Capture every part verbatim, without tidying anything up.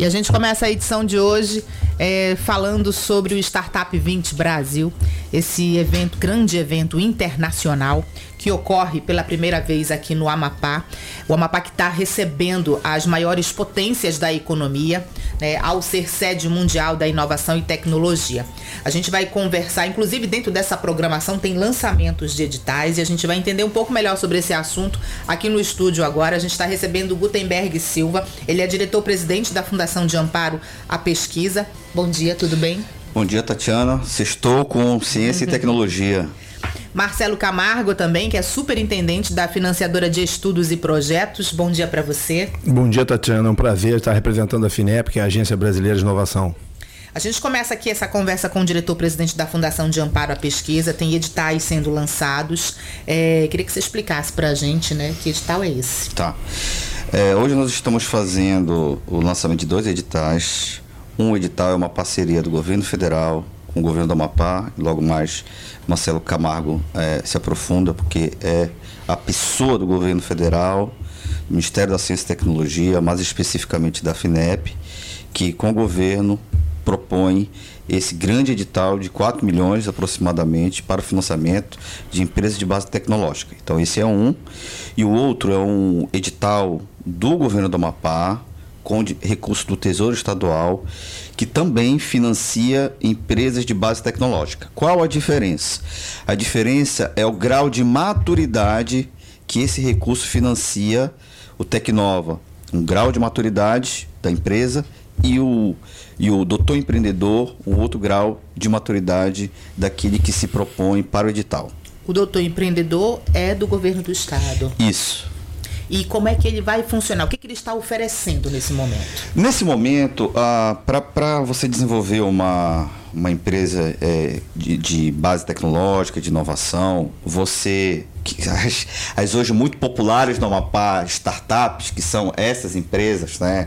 E a gente começa a edição de hoje é, falando sobre o Startup vinte Brasil, esse evento, grande evento internacional que ocorre pela primeira vez aqui no Amapá. O Amapá que está recebendo as maiores potências da economia, né, ao ser sede mundial da inovação e tecnologia. A gente vai conversar, inclusive dentro dessa programação tem lançamentos de editais e a gente vai entender um pouco melhor sobre esse assunto aqui no estúdio agora. A gente está recebendo o Gutenberg Silva, ele é diretor-presidente da Fundação de Amparo à Pesquisa. Bom dia, tudo bem? Bom dia, Tatiana. Sextou com Ciência uhum. e Tecnologia. Marcelo Camargo também, que é superintendente da Financiadora de Estudos e Projetos. Bom dia para você. Bom dia, Tatiana. É um prazer estar representando a FINEP, que é a Agência Brasileira de Inovação. A gente começa aqui essa conversa com o diretor-presidente da Fundação de Amparo à Pesquisa. Tem editais sendo lançados. É, queria que você explicasse para a gente, né, que edital é esse. Tá. É, hoje nós estamos fazendo o lançamento de dois editais. Um edital é uma parceria do governo federal com o governo do Amapá, e logo mais Marcelo Camargo é, se aprofunda, porque é a pessoa do governo federal, do Ministério da Ciência e Tecnologia, mais especificamente da FINEP, que com o governo propõe esse grande edital de quatro milhões aproximadamente para o financiamento de empresas de base tecnológica. Então esse é um, e o outro é um edital do governo do Amapá, com recurso do Tesouro Estadual, que também financia empresas de base tecnológica. Qual a diferença? A diferença é o grau de maturidade que esse recurso financia o Tecnova. Um grau de maturidade da empresa e o, e o doutor empreendedor, um outro grau de maturidade daquele que se propõe para o edital. O doutor empreendedor é do governo do estado. Isso. E como é que ele vai funcionar? O que, que ele está oferecendo nesse momento? Nesse momento, ah, para você desenvolver uma, uma empresa é, de, de base tecnológica, de inovação, você, que, as, as hoje muito populares no Amapá, startups, que são essas empresas, né?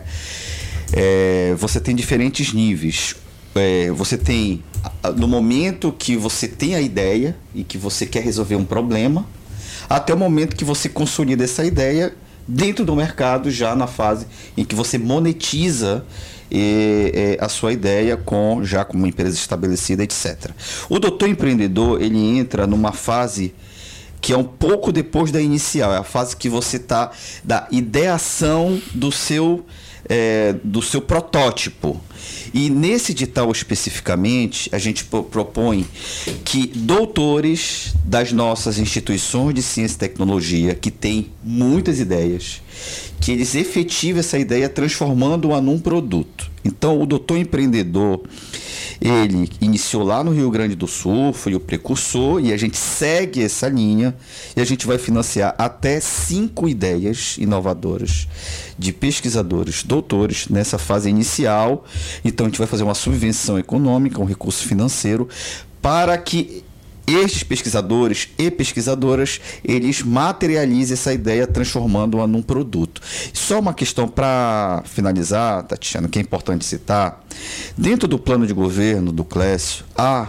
É, você tem diferentes níveis. É, você tem, no momento que você tem a ideia e que você quer resolver um problema, até o momento que você consolida essa ideia dentro do mercado, já na fase em que você monetiza eh, eh, a sua ideia com, já com uma empresa estabelecida, etcétera. O doutor empreendedor, ele entra numa fase que é um pouco depois da inicial, é a fase que você está da ideação do seu, eh, do seu protótipo. E nesse edital especificamente, a gente propõe que doutores das nossas instituições de ciência e tecnologia, que têm muitas ideias, que eles efetivem essa ideia transformando-a num produto. Então, o doutor empreendedor, ele iniciou lá no Rio Grande do Sul, foi o precursor, e a gente segue essa linha e a gente vai financiar até cinco ideias inovadoras de pesquisadores, doutores, nessa fase inicial. Então, a gente vai fazer uma subvenção econômica, um recurso financeiro, para que estes pesquisadores e pesquisadoras, eles materializem essa ideia transformando-a num produto. Só uma questão para finalizar, Tatiana, que é importante citar. Dentro do plano de governo do Clécio, há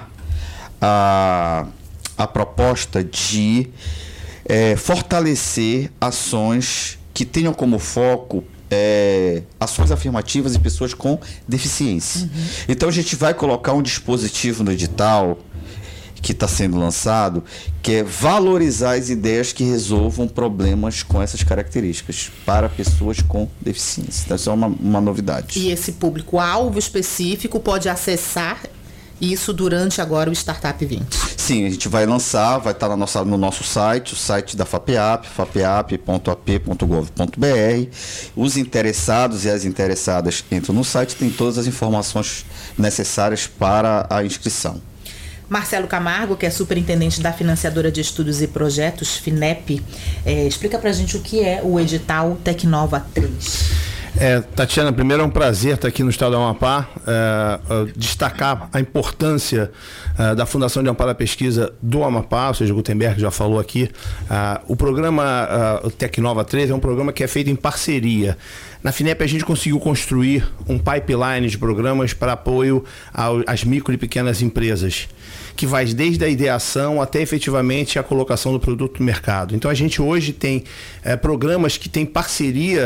a, a proposta de é, fortalecer ações que tenham como foco É, ações afirmativas em pessoas com deficiência. Uhum. Então a gente vai colocar um dispositivo no edital que está sendo lançado, que é valorizar as ideias que resolvam problemas com essas características para pessoas com deficiência. Então isso é uma, uma novidade. E esse público-alvo específico pode acessar isso durante agora o Startup vinte? Sim, a gente vai lançar, vai estar na nossa, no nosso site, o site da FAPEAP, fapeap ponto a p ponto gov ponto b r. Os interessados e as interessadas entram no site, tem todas as informações necessárias para a inscrição. Marcelo Camargo, que é superintendente da Financiadora de Estudos e Projetos, FINEP, é, explica pra gente o que é o edital Tecnova três. É, Tatiana, primeiro é um prazer estar aqui no estado do Amapá, é, é, destacar a importância é, da Fundação de Amparo à Pesquisa do Amapá, ou seja, o Gutenberg já falou aqui. É, o programa é, Tecnova três é um programa que é feito em parceria. Na FINEP a gente conseguiu construir um pipeline de programas para apoio às micro e pequenas empresas, que vai desde a ideação até efetivamente a colocação do produto no mercado. Então a gente hoje tem é, programas que têm parceria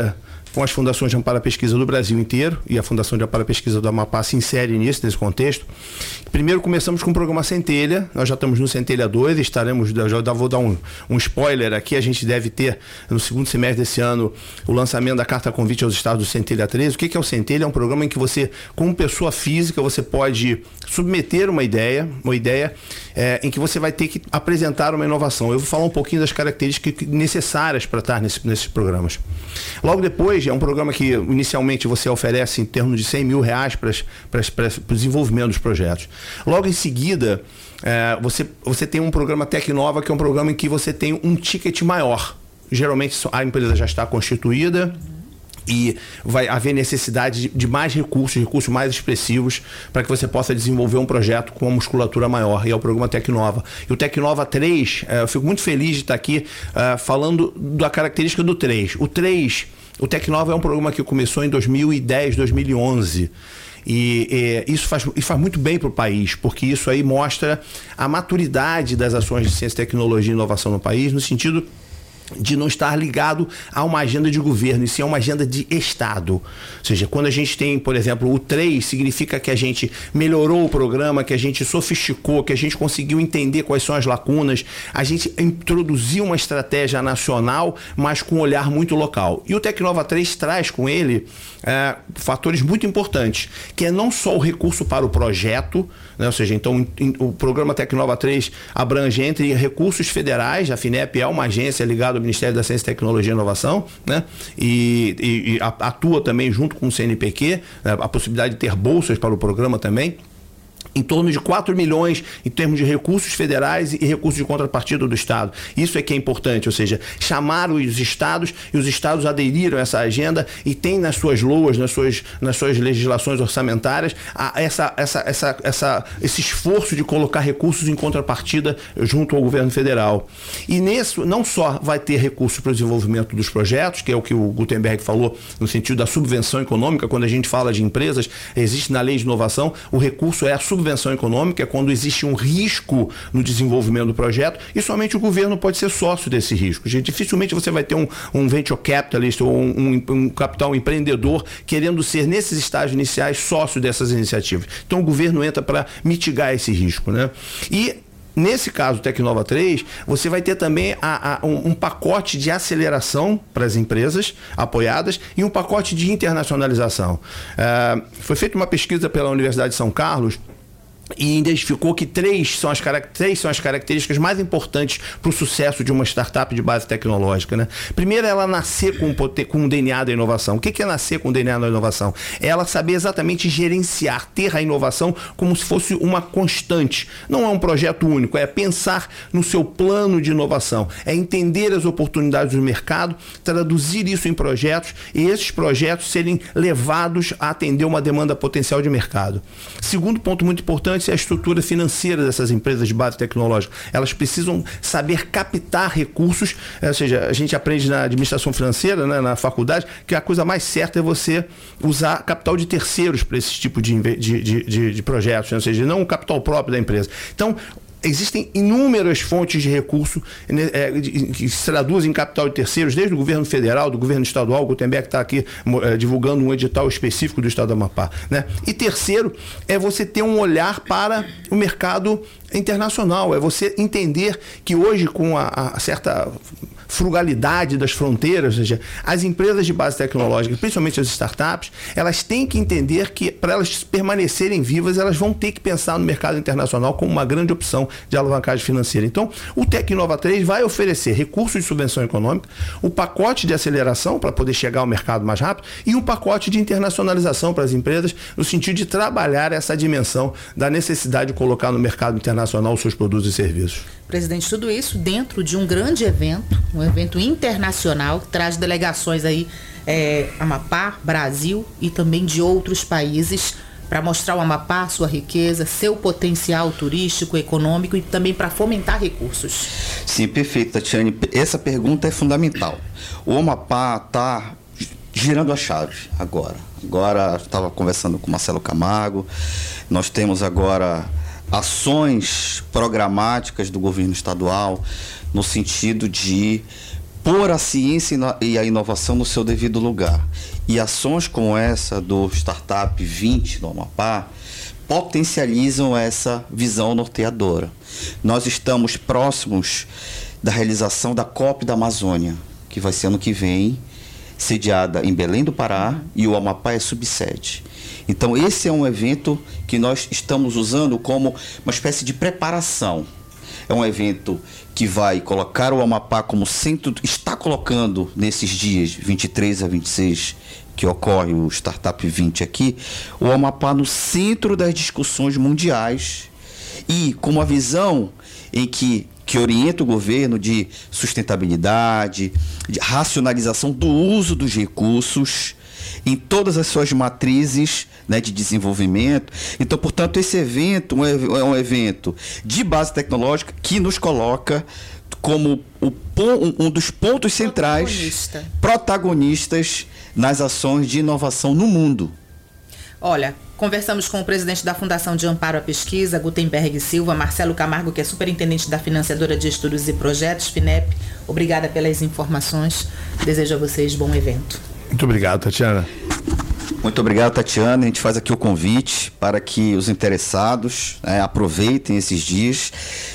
com as fundações de amparo à pesquisa do Brasil inteiro, e a Fundação de Amparo à Pesquisa do Amapá se insere nisso, nesse contexto. Primeiro começamos com o programa Centelha, nós já estamos no Centelha dois, estaremos, já vou dar um, um spoiler aqui, a gente deve ter no segundo semestre desse ano o lançamento da Carta Convite aos Estados do Centelha três. O que é o Centelha? É um programa em que você, como pessoa física, você pode submeter uma ideia, uma ideia é, em que você vai ter que apresentar uma inovação. Eu vou falar um pouquinho das características necessárias para estar nesse, nesses programas. Logo depois, é um programa que inicialmente você oferece em termos de cem mil reais para, para, para o desenvolvimento dos projetos. Logo em seguida, é, você, você tem um programa Tecnova, que é um programa em que você tem um ticket maior. Geralmente a empresa já está constituída e vai haver necessidade de, de mais recursos, recursos mais expressivos, para que você possa desenvolver um projeto com uma musculatura maior, e é o programa Tecnova. E o Tecnova três, é, eu fico muito feliz de estar aqui é, falando da característica do três. O três, o Tecnova é um programa que começou em dois mil e dez, dois mil e onze. E, e isso, faz, isso faz muito bem para o país, porque isso aí mostra a maturidade das ações de ciência, tecnologia e inovação no país, no sentido de não estar ligado a uma agenda de governo, e sim a uma agenda de Estado. Ou seja, quando a gente tem, por exemplo, o três, significa que a gente melhorou o programa, que a gente sofisticou, que a gente conseguiu entender quais são as lacunas, a gente introduziu uma estratégia nacional, mas com um olhar muito local. E o Tecnova três traz com ele é, fatores muito importantes, que é não só o recurso para o projeto, né? Ou seja, então in, o programa Tecnova três abrange entre recursos federais, a FINEP é uma agência ligada ao Ministério da Ciência, Tecnologia e Inovação, né? E, e, e atua também junto com o C N P Q, né? A possibilidade de ter bolsas para o programa também. Em torno de quatro milhões em termos de recursos federais e recursos de contrapartida do Estado. Isso é que é importante, ou seja, chamaram os Estados e os Estados aderiram a essa agenda e tem nas suas loas, nas suas, nas suas legislações orçamentárias, a, essa, essa, essa, essa, esse esforço de colocar recursos em contrapartida junto ao governo federal. E nisso não só vai ter recursos para o desenvolvimento dos projetos, que é o que o Gutenberg falou no sentido da subvenção econômica. Quando a gente fala de empresas, existe na lei de inovação, o recurso é a subvenção subvenção econômica, é quando existe um risco no desenvolvimento do projeto, e somente o governo pode ser sócio desse risco. Dificilmente você vai ter um, um venture capitalist ou um, um, um capital empreendedor querendo ser, nesses estágios iniciais, sócio dessas iniciativas. Então o governo entra para mitigar esse risco, né? E nesse caso, Tecnova três, você vai ter também a, a, um, um pacote de aceleração para as empresas apoiadas e um pacote de internacionalização. Uh, foi feita uma pesquisa pela Universidade de São Carlos e identificou que três são as, três são as características mais importantes para o sucesso de uma startup de base tecnológica, né? Primeiro, ela nascer com, com o D N A da inovação. O que é nascer com o D N A da inovação? É ela saber exatamente gerenciar, ter a inovação como se fosse uma constante. Não é um projeto único, é pensar no seu plano de inovação, é entender as oportunidades do mercado, traduzir isso em projetos e esses projetos serem levados a atender uma demanda potencial de mercado. Segundo ponto muito importante é a estrutura financeira dessas empresas de base tecnológica. Elas precisam saber captar recursos, ou seja, a gente aprende na administração financeira, né, na faculdade, que a coisa mais certa é você usar capital de terceiros para esse tipo de, de, de, de, de projetos, né? Ou seja, não o capital próprio da empresa. Então, existem inúmeras fontes de recurso é, que se traduzem em capital de terceiros, desde o governo federal, do governo estadual. O Gutenberg está aqui é, divulgando um edital específico do estado do Amapá, né? E terceiro, é você ter um olhar para o mercado internacional, é você entender que hoje, com a, a certa frugalidade das fronteiras, ou seja, as empresas de base tecnológica, principalmente as startups, elas têm que entender que para elas permanecerem vivas, elas vão ter que pensar no mercado internacional como uma grande opção de alavancagem financeira. Então, o Tecnova três vai oferecer recursos de subvenção econômica, o pacote de aceleração para poder chegar ao mercado mais rápido e um pacote de internacionalização para as empresas, no sentido de trabalhar essa dimensão da necessidade de colocar no mercado internacional os seus produtos e serviços. Presidente, tudo isso dentro de um grande evento, um evento internacional, que traz delegações aí, é, Amapá, Brasil e também de outros países, para mostrar o Amapá, sua riqueza, seu potencial turístico, econômico e também para fomentar recursos. Sim, perfeito, Tatiane. Essa pergunta é fundamental. O Amapá está girando a chave agora. Agora, estava conversando com o Marcelo Camargo, nós temos agora ações programáticas do governo estadual no sentido de pôr a ciência e a inovação no seu devido lugar. E ações como essa do Startup vinte no Amapá potencializam essa visão norteadora. Nós estamos próximos da realização da COP da Amazônia, que vai ser ano que vem, sediada em Belém do Pará, e o Amapá é subsede. Então esse é um evento que nós estamos usando como uma espécie de preparação. É um evento que vai colocar o Amapá como centro, está colocando nesses dias, vinte e três a vinte e seis, que ocorre o Startup vinte aqui, o Amapá no centro das discussões mundiais e com uma visão em que, que orienta o governo de sustentabilidade, de racionalização do uso dos recursos em todas as suas matrizes, né, de desenvolvimento. Então, portanto, esse evento é um evento de base tecnológica que nos coloca como o, um dos pontos centrais, Protagonista. protagonistas nas ações de inovação no mundo. Olha, conversamos com o presidente da Fundação de Amparo à Pesquisa, Gutenberg Silva, Marcelo Camargo, que é superintendente da Financiadora de Estudos e Projetos, FINEP. Obrigada pelas informações. Desejo a vocês bom evento. Muito obrigado, Tatiana. Muito obrigado, Tatiana. A gente faz aqui o convite para que os interessados, né, aproveitem esses dias.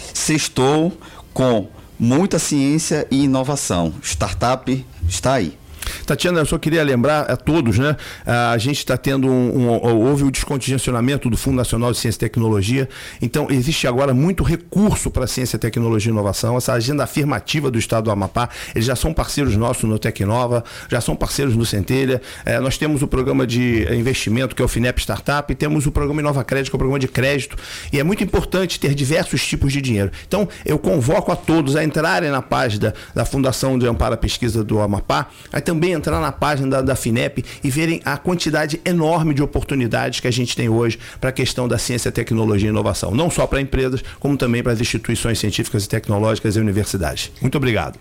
Sextou com muita ciência e inovação. Startup está aí. Tatiana, eu só queria lembrar a todos, né? A gente está tendo um, um, houve o descontingenciamento do Fundo Nacional de Ciência e Tecnologia, então existe agora muito recurso para ciência, tecnologia e inovação. Essa agenda afirmativa do Estado do Amapá, eles já são parceiros nossos no Tecnova, já são parceiros no Centelha. É, nós temos o programa de investimento, que é o FINEP Startup, e temos o programa Inova Crédito, que é o programa de crédito, e é muito importante ter diversos tipos de dinheiro. Então, eu convoco a todos a entrarem na página da Fundação de Amparo à Pesquisa do Amapá, aí também entrar na página da, da FINEP e verem a quantidade enorme de oportunidades que a gente tem hoje para a questão da ciência, tecnologia e inovação. Não só para empresas, como também para as instituições científicas e tecnológicas e universidades. Muito obrigado.